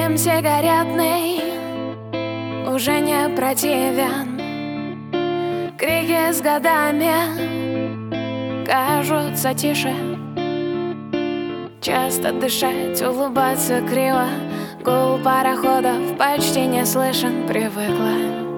Дым сигаретный уже не противен. Крики с годами кажутся тише. Часто дышать, улыбаться криво. Гул пароходов почти не слышен, привыкла.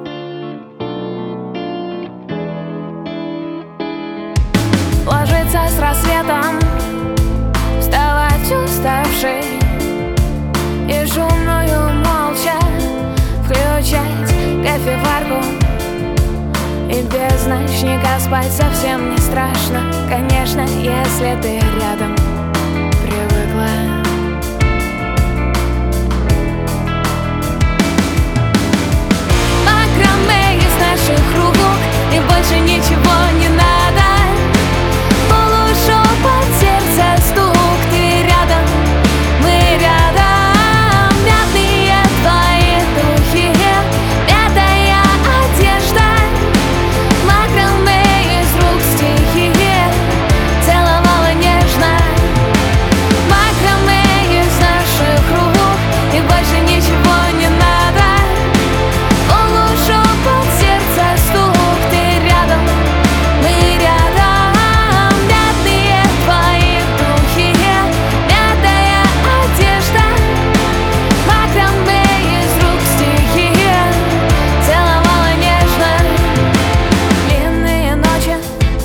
Ложиться с рассветом, вставать уставший и шумную молча включать кофеварку. И без ночника спать совсем не страшно, конечно, если ты рядом, привыкла. Макраме из наших рук, и больше ничего не надо. Полушепот сердца, стук, ты рядом, мы рядом. Мятные твои духи, мятая одежда. Макраме из рук стихи, целовала нежно. Макраме из наших рук, и больше ничего не надо. Полушепот сердца, стук, ты рядом, мы рядом. Мятные твои духи, мятая одежда. Макраме из рук стихи, целовала нежно. Длинные ночи,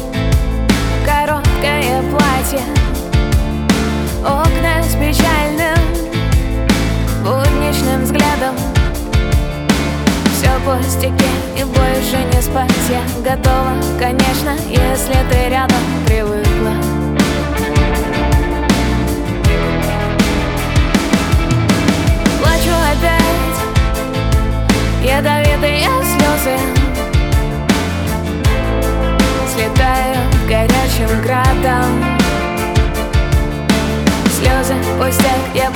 короткое платье, окна с печальным будничным взглядом. Все пустяки и больше не спать я готова, конечно, если ты рядом, привыкла. Плачу опять, ядовитые слезы, слетаю горячим градом. Слезы пустяк, я